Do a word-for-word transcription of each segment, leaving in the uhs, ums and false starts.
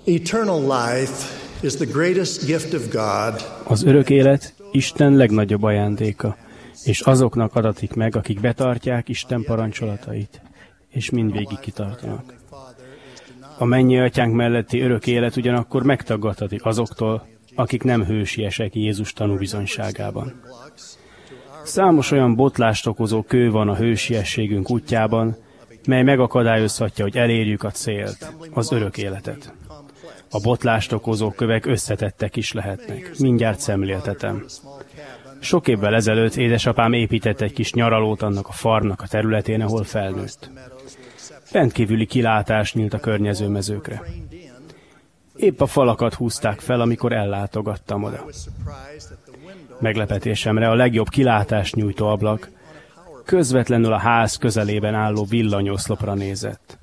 Eternal life is the greatest gift of God. Az örök élet Isten legnagyobb ajándéka, és azoknak adatik meg, akik betartják Isten parancsolatait, és mindvégig kitartanak. A mennyi atyánk melletti örök élet ugyanakkor megtagadhatik azoktól, akik nem hősiesek Jézus tanúbizonyságában. Számos olyan botlást okozó kő van a hősiességünk útjában, mely megakadályozhatja, hogy elérjük a célt, az örök életet. A botlást okozó kövek összetettek is lehetnek. Mindjárt szemléltetem. Sok évvel ezelőtt édesapám épített egy kis nyaralót annak a farmnak a területén, ahol felnőtt. Rendkívüli kilátás nyílt a környező mezőkre. Épp a falakat húzták fel, amikor ellátogattam oda. Meglepetésemre a legjobb kilátást nyújtó ablak közvetlenül a ház közelében álló villanyoszlopra nézett.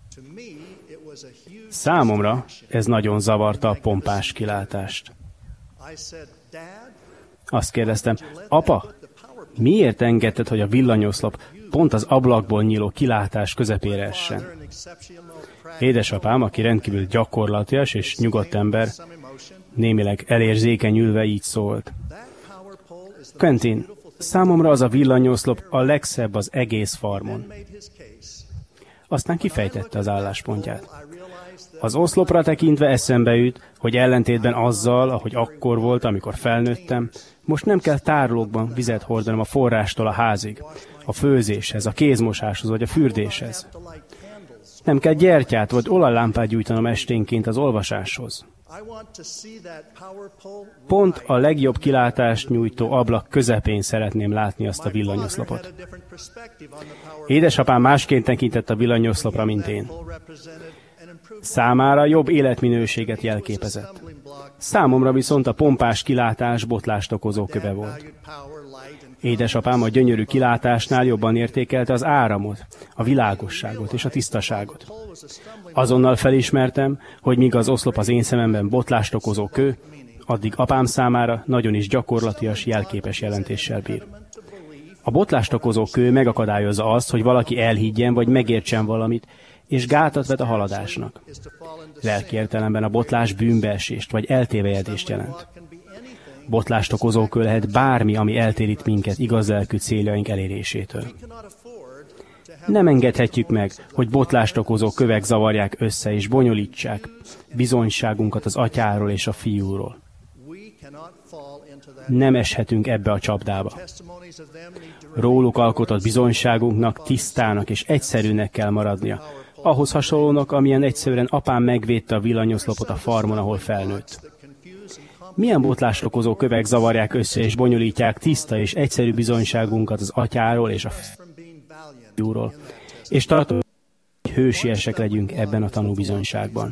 Számomra ez nagyon zavarta a pompás kilátást. Azt kérdeztem, apa, miért engedted, hogy a villanyoszlop pont az ablakból nyíló kilátás közepére essen? Édesapám, aki rendkívül gyakorlatias és nyugodt ember, némileg elérzékenyülve így szólt. Quentin, számomra az a villanyoszlop a legszebb az egész farmon. Aztán kifejtette az álláspontját. Az oszlopra tekintve eszembe jut, hogy ellentétben azzal, ahogy akkor volt, amikor felnőttem, most nem kell tárolókban vizet hordanom a forrástól a házig, a főzéshez, a kézmosáshoz vagy a fürdéshez. Nem kell gyertyát vagy olajlámpát gyújtanom esténként az olvasáshoz. Pont a legjobb kilátást nyújtó ablak közepén szeretném látni azt a villanyoszlopot. Édesapám másként tekintett a villanyoszlopra, mint én. Számára jobb életminőséget jelképezett. Számomra viszont a pompás kilátás botlást okozó köve volt. Édesapám a gyönyörű kilátásnál jobban értékelte az áramot, a világosságot és a tisztaságot. Azonnal felismertem, hogy míg az oszlop az én szememben botlást okozó kő, addig apám számára nagyon is gyakorlatias, jelképes jelentéssel bír. A botlást okozó kő megakadályozza azt, hogy valaki elhiggyen vagy megértsen valamit, és gátat vet a haladásnak. Lelki értelemben a botlás bűnbeesést vagy eltévejedést jelent. Botlást okozó kő lehet bármi, ami eltérít minket igazlelkű céljaink elérésétől. Nem engedhetjük meg, hogy botlást okozó kövek zavarják össze és bonyolítsák bizonyságunkat az atyáról és a fiúról. Nem eshetünk ebbe a csapdába. Róluk alkotott bizonyságunknak tisztának és egyszerűnek kell maradnia, ahhoz hasonlónak, amilyen egyszerűen apám megvédte a villanyoszlopot a farmon, ahol felnőtt. Milyen botlást okozó kövek zavarják össze és bonyolítják tiszta és egyszerű bizonyságunkat az atyáról és a fiúról, és tartom, hogy hősiesek legyünk ebben a tanúbizonyságban.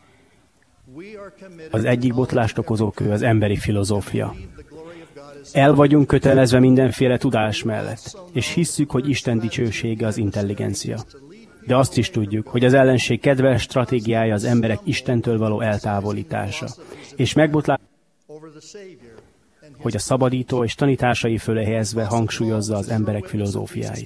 Az egyik botlást okozó kő az emberi filozófia. El vagyunk kötelezve mindenféle tudás mellett, és hisszük, hogy Isten dicsősége az intelligencia. De azt is tudjuk, hogy az ellenség kedves stratégiája az emberek Istentől való eltávolítása, és megbotlás, hogy a szabadító és tanításai fölé helyezve hangsúlyozza az emberek filozófiáit.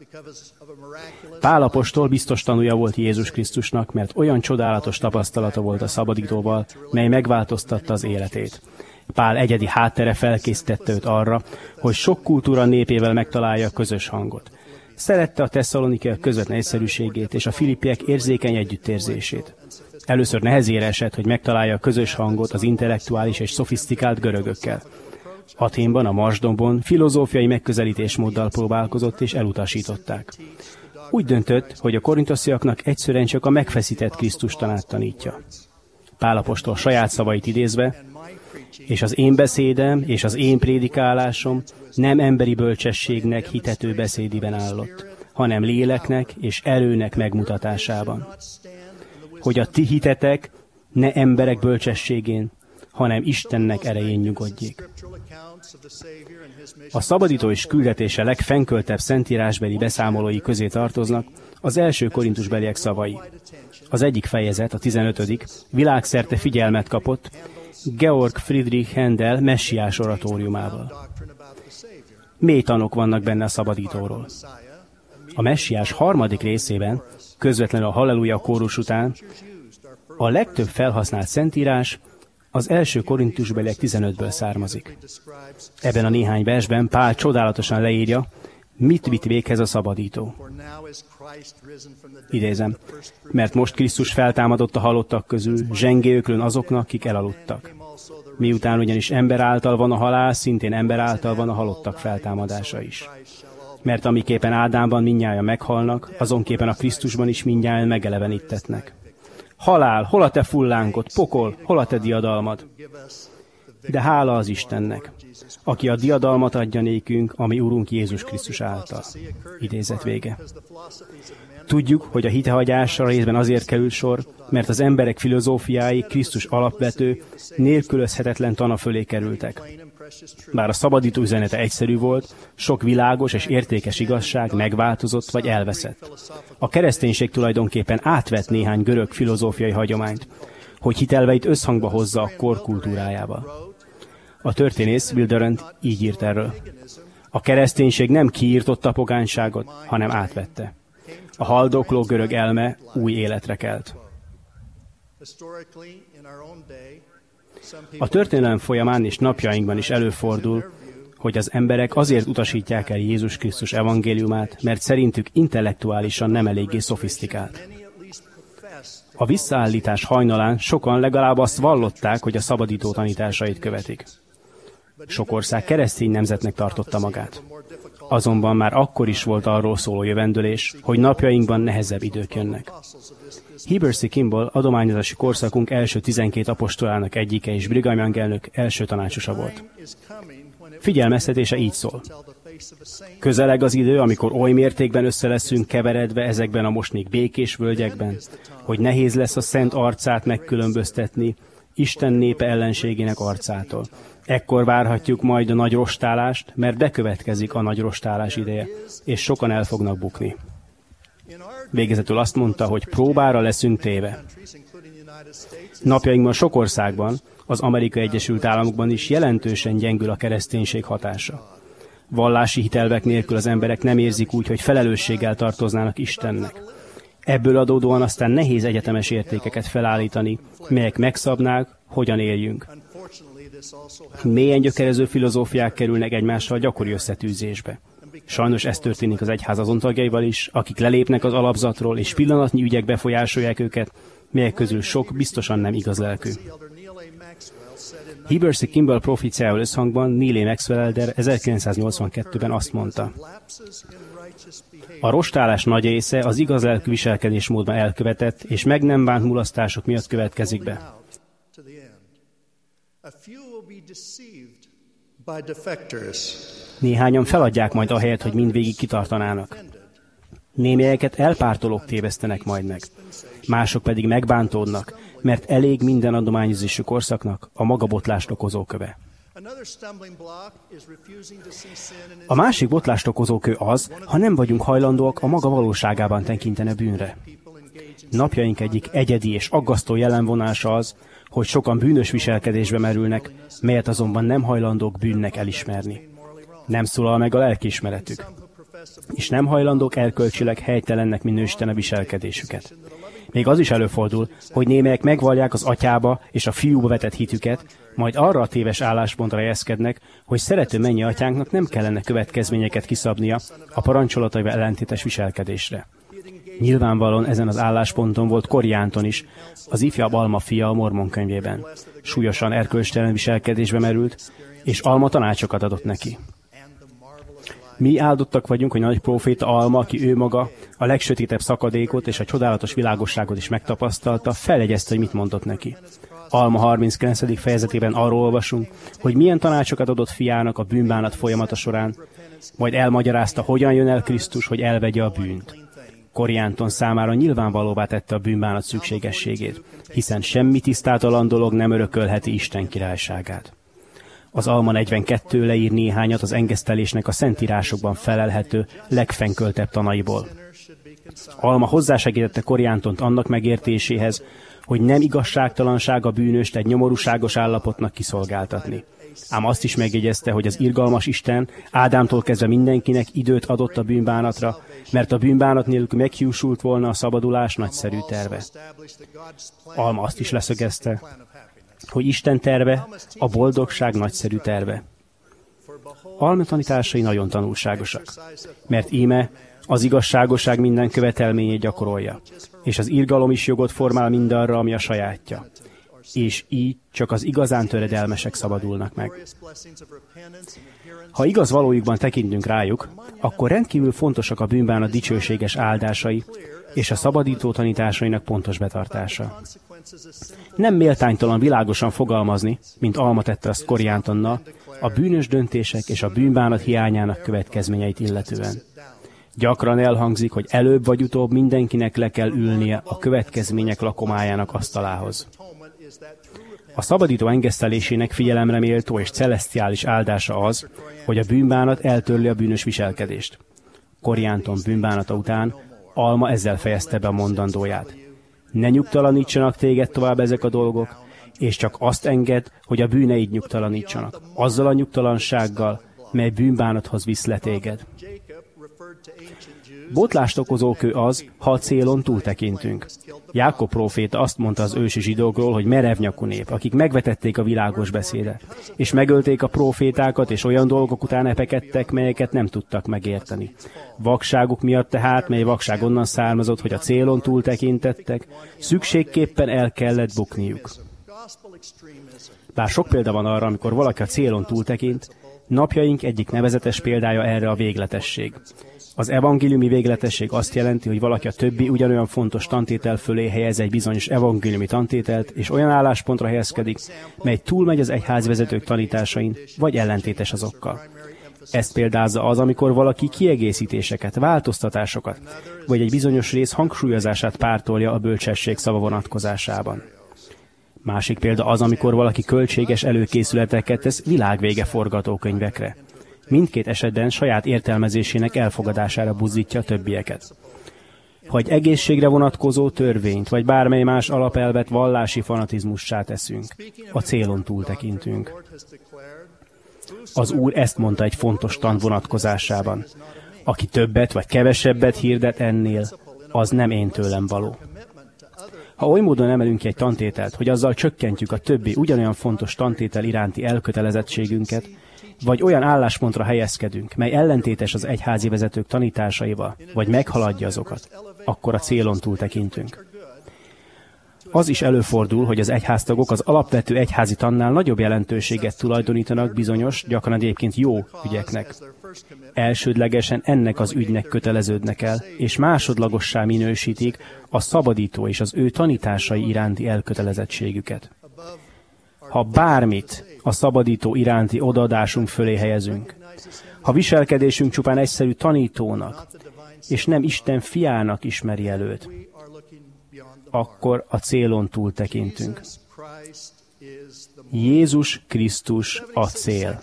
Pál apostol biztos tanúja volt Jézus Krisztusnak, mert olyan csodálatos tapasztalata volt a szabadítóval, mely megváltoztatta az életét. Pál egyedi háttere felkészítette őt arra, hogy sok kultúra népével megtalálja a közös hangot. Szerette a tesszalonikiak közvetlen egyszerűségét és a filippiek érzékeny együttérzését. Először nehezére esett, hogy megtalálja a közös hangot az intellektuális és szofisztikált görögökkel. Athénban, a Marsdombon filozófiai megközelítésmóddal próbálkozott és elutasították. Úgy döntött, hogy a korinthosiaknak egyszerűen csak a megfeszített Krisztus tanát tanítja. Pál apostol saját szavait idézve, és az én beszédem és az én prédikálásom nem emberi bölcsességnek hitető beszédiben állott, hanem léleknek és erőnek megmutatásában. Hogy a ti hitetek ne emberek bölcsességén, hanem Istennek erején nyugodjék. A szabadító és küldetése legfennköltebb szentírásbeli beszámolói közé tartoznak az első korintusbeliek szavai. Az egyik fejezet, a tizenötödik világszerte figyelmet kapott Georg Friedrich Händel messiás oratóriumával. Mély tanok vannak benne a szabadítóról. A messiás harmadik részében, közvetlenül a halleluja kórus után, A legtöbb felhasznált szentírás az első Korintusbeliek tizenötből származik. Ebben a néhány versben Pál csodálatosan leírja, mit vitt véghez a szabadító. Idézem, mert most Krisztus feltámadott a halottak közül, zsengéöklön azoknak, kik elaludtak. Miután ugyanis ember által van a halál, szintén ember által van a halottak feltámadása is. Mert amiképpen Ádámban mindnyájan meghalnak, azonképpen a Krisztusban is mindnyájan megelevenítetnek. Halál, hol a te fullánkod, pokol, hol a te diadalmad? De hála az Istennek, aki a diadalmat adja nékünk, ami Urunk Jézus Krisztus által. Idézet vége. Tudjuk, hogy a hitehagyásra részben azért került sor, mert az emberek filozófiái Krisztus alapvető, nélkülözhetetlen tana fölé kerültek. Bár a szabadító üzenete egyszerű volt, sok világos és értékes igazság megváltozott vagy elveszett. A kereszténység tulajdonképpen átvett néhány görög filozófiai hagyományt, hogy hitelveit összhangba hozza a kor kultúrájával. A történész Will Durant így írt erről. A kereszténység nem kiirtotta a pogányságot, hanem átvette. A haldokló görög elme új életre kelt. A történelem folyamán és napjainkban is előfordul, hogy az emberek azért utasítják el Jézus Krisztus evangéliumát, mert szerintük intellektuálisan nem eléggé szofisztikált. A visszaállítás hajnalán sokan legalább azt vallották, hogy a szabadító tanításait követik. Sok ország keresztény nemzetnek tartotta magát. Azonban már akkor is volt arról szóló jövendőlés, hogy napjainkban nehezebb idők jönnek. Heber C. Kimball adományozási korszakunk első tizenkét apostolának egyike és Brigham Young elnök első tanácsosa volt. Figyelmeztetése így szól. Közeleg az idő, amikor oly mértékben össze leszünk keveredve ezekben a most még békés völgyekben, hogy nehéz lesz a szent arcát megkülönböztetni Isten népe ellenségének arcától. Ekkor várhatjuk majd a nagy rostálást, mert bekövetkezik a nagy rostálás ideje, és sokan el fognak bukni. Végezetül azt mondta, hogy próbára leszünk téve. Napjainkban sok országban, az Amerikai Egyesült Államokban is jelentősen gyengül a kereszténység hatása. Vallási hitelvek nélkül az emberek nem érzik úgy, hogy felelősséggel tartoznának Istennek. Ebből adódóan aztán nehéz egyetemes értékeket felállítani, melyek megszabnák, hogyan éljünk. Mélyen gyökerező filozófiák kerülnek egymással gyakori összetűzésbe. Sajnos ez történik az egyház azon tagjaival is, akik lelépnek az alapzatról, és pillanatnyi ügyek befolyásolják őket, melyek közül sok biztosan nem igaz lelkű. Heber C. Kimball proféciával összhangban Neal A. Maxwell elder ezerkilencszáznyolcvankettőben azt mondta: a rostálás nagy része az igaz lelkű viselkedésmódban elkövetett és meg nem bánt mulasztások miatt következik be. Néhányan feladják majd ahelyett, hogy mindvégig kitartanának. Némelyeket elpártolók tévesztenek majd meg. Mások pedig megbántódnak, mert elég minden adományozású korszaknak a magabotlást okozó köve. A másik botlást okozó kő az, ha nem vagyunk hajlandóak a maga valóságában tekinteni a bűnre. Napjaink egyik egyedi és aggasztó jelenvonása az, hogy sokan bűnös viselkedésbe merülnek, melyet azonban nem hajlandók bűnnek elismerni. Nem szólal meg a lelkiismeretük, és nem hajlandók erkölcsileg helytelennek minősíteni a viselkedésüket. Még az is előfordul, hogy némelyek megvallják az atyába és a fiúba vetett hitüket, majd arra a téves álláspontra helyezkednek, hogy szerető mennyi atyánknak nem kellene következményeket kiszabnia a parancsolataival ellentétes viselkedésre. Nyilvánvalóan ezen az állásponton volt Corrie Anton is, az ifjabb Alma fia a Mormon könyvében. Súlyosan erkölcstelen viselkedésbe merült, és Alma tanácsokat adott neki. Mi áldottak vagyunk, hogy nagy próféta Alma, aki ő maga a legsötétebb szakadékot és a csodálatos világosságot is megtapasztalta, feljegyezte, hogy mit mondott neki. Alma harminckilencedik fejezetében arról olvasunk, hogy milyen tanácsokat adott fiának a bűnbánat folyamata során, majd elmagyarázta, hogyan jön el Krisztus, hogy elvegye a bűnt. Corrie Anton számára nyilvánvalóvá tette a bűnbánat szükségességét, hiszen semmi tisztátalan dolog nem örökölheti Isten királyságát. Az Alma negyvenkettő leír néhányat az engesztelésnek a szentírásokban felelhető legfennköltebb tanaiból. Alma hozzásegítette Koriántont annak megértéséhez, hogy nem igazságtalanság a bűnöst egy nyomorúságos állapotnak kiszolgáltatni. Ám azt is megjegyezte, hogy az irgalmas Isten Ádámtól kezdve mindenkinek időt adott a bűnbánatra, mert a bűnbánat nélkül meghiúsult volna a szabadulás nagyszerű terve. Alma azt is leszögezte, hogy Isten terve a boldogság nagyszerű terve. Alma tanításai nagyon tanulságosak, mert íme az igazságosság minden követelményét gyakorolja, és az irgalom is jogot formál mindarra, ami a sajátja. És így csak az igazán töredelmesek szabadulnak meg. Ha igaz valójukban tekintünk rájuk, akkor rendkívül fontosak a bűnbánat dicsőséges áldásai és a szabadító tanításainak pontos betartása. Nem méltánytalan világosan fogalmazni, mint Alma tette azt Koriántonnal, a bűnös döntések és a bűnbánat hiányának következményeit illetően. Gyakran elhangzik, hogy előbb vagy utóbb mindenkinek le kell ülnie a következmények lakomájának asztalához. A szabadító engesztelésének figyelemre méltó és celesztiális áldása az, hogy a bűnbánat eltörli a bűnös viselkedést. Koriánton bűnbánata után Alma ezzel fejezte be a mondandóját. Ne nyugtalanítsanak téged tovább ezek a dolgok, és csak azt engedd, hogy a bűneid nyugtalanítsanak, azzal a nyugtalansággal, mely bűnbánathoz visz le téged. Botlást okozó kő az, ha a célon túltekintünk. Jákob próféta azt mondta az ősi zsidókról, hogy merevnyakú nép, akik megvetették a világos beszédet, és megölték a prófétákat, és olyan dolgok után epekedtek, melyeket nem tudtak megérteni. Vakságuk miatt tehát, mely vakság onnan származott, hogy a célon túltekintettek, szükségképpen el kellett bukniuk. Bár sok példa van arra, amikor valaki a célon túltekint, napjaink egyik nevezetes példája erre a végletesség. Az evangéliumi végletesség azt jelenti, hogy valaki a többi ugyanolyan fontos tantétel fölé helyez egy bizonyos evangéliumi tantételt, és olyan álláspontra helyezkedik, mely túlmegy az egyházvezetők tanításain, vagy ellentétes azokkal. Ezt példázza az, amikor valaki kiegészítéseket, változtatásokat, vagy egy bizonyos rész hangsúlyozását pártolja a bölcsesség szava vonatkozásában. Másik példa az, amikor valaki költséges előkészületeket tesz világvége forgatókönyvekre. Mindkét esetben saját értelmezésének elfogadására buzdítja a többieket. Ha egy egészségre vonatkozó törvényt, vagy bármely más alapelvet vallási fanatizmussá teszünk, a célon túltekintünk. Az Úr ezt mondta egy fontos tan vonatkozásában. Aki többet vagy kevesebbet hirdet ennél, az nem én tőlem való. Ha oly módon emelünk ki egy tantételt, hogy azzal csökkentjük a többi ugyanolyan fontos tantétel iránti elkötelezettségünket, vagy olyan álláspontra helyezkedünk, mely ellentétes az egyházi vezetők tanításaival, vagy meghaladja azokat, akkor a célon túl tekintünk. Az is előfordul, hogy az egyháztagok az alapvető egyházi tannál nagyobb jelentőséget tulajdonítanak bizonyos, gyakran egyébként jó ügyeknek. Elsődlegesen ennek az ügynek köteleződnek el, és másodlagossá minősítik a szabadító és az ő tanításai iránti elkötelezettségüket. Ha bármit a szabadító iránti odaadásunk fölé helyezünk, ha viselkedésünk csupán egyszerű tanítónak, és nem Isten fiának ismeri előt, akkor a célon túl tekintünk. Jézus Krisztus a cél.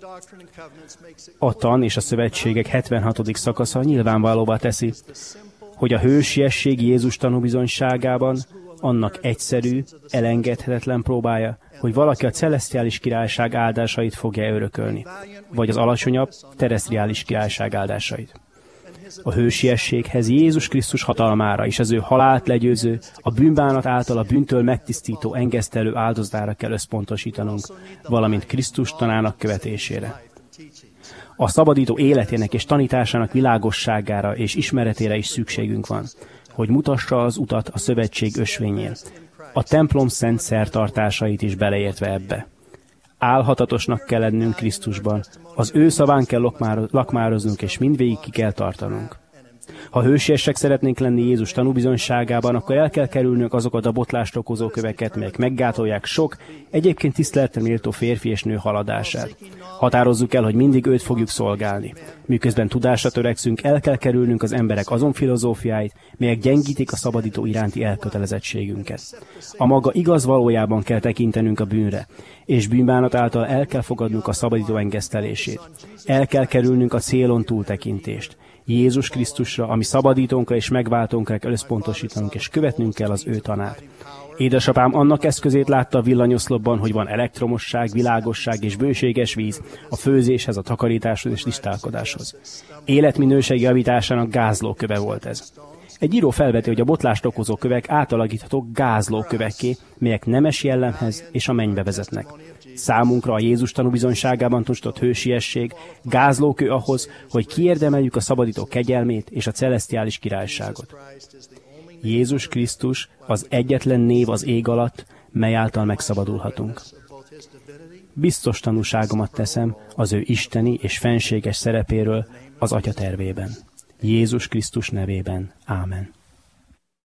A tan és a szövetségek hetvenhatodik szakasza nyilvánvalóvá teszi, hogy a hősiesség Jézus tanúbizonyságában annak egyszerű, elengedhetetlen próbája, hogy valaki a celesztiális királyság áldásait fogja örökölni, vagy az alacsonyabb, teresztriális királyság áldásait. A hősiességhez Jézus Krisztus hatalmára és az ő halált legyőző, a bűnbánat által a bűntől megtisztító, engesztelő áldozatára kell összpontosítanunk, valamint Krisztus tanának követésére. A szabadító életének és tanításának világosságára és ismeretére is szükségünk van, hogy mutassa az utat a szövetség ösvényén, a templom szent szertartásait is beleértve ebbe. Álhatatosnak kell lennünk Krisztusban, az ő szaván kell lakmároznunk, és mindvégig ki kell tartanunk. Ha hősiesek szeretnénk lenni Jézus tanúbizonyságában, akkor el kell kerülnünk azokat a botlást okozó köveket, melyek meggátolják sok, egyébként tiszteletre méltó férfi és nő haladását. Határozzuk el, hogy mindig őt fogjuk szolgálni. Miközben tudásra törekszünk, el kell kerülnünk az emberek azon filozófiáit, melyek gyengítik a szabadító iránti elkötelezettségünket. A maga igaz valójában kell tekintenünk a bűnre, és bűnbánat által el kell fogadnunk a szabadító engesztelését. El kell kerülnünk a célon túltekintést, Jézus Krisztusra, ami szabadítónkra és megváltónkra kell összpontosítanunk, és követnünk kell az ő tanát. Édesapám annak eszközét látta a villanyoszlopban, hogy van elektromosság, világosság és bőséges víz a főzéshez, a takarításhoz és tisztálkodáshoz. Életminőség javításának gázlóköve volt ez. Egy író felveti, hogy a botlást okozó kövek átalakíthatók gázlókövekké, melyek nemes jellemhez és a mennybe vezetnek. Számunkra a Jézus tanúbizonyságában tanúsított hősiesség gázlókő ahhoz, hogy kiérdemeljük a szabadító kegyelmét és a celesztiális királyságot. Jézus Krisztus az egyetlen név az ég alatt, mely által megszabadulhatunk. Biztos tanúságomat teszem az ő isteni és fenséges szerepéről az Atya tervében. Jézus Krisztus nevében. Ámen.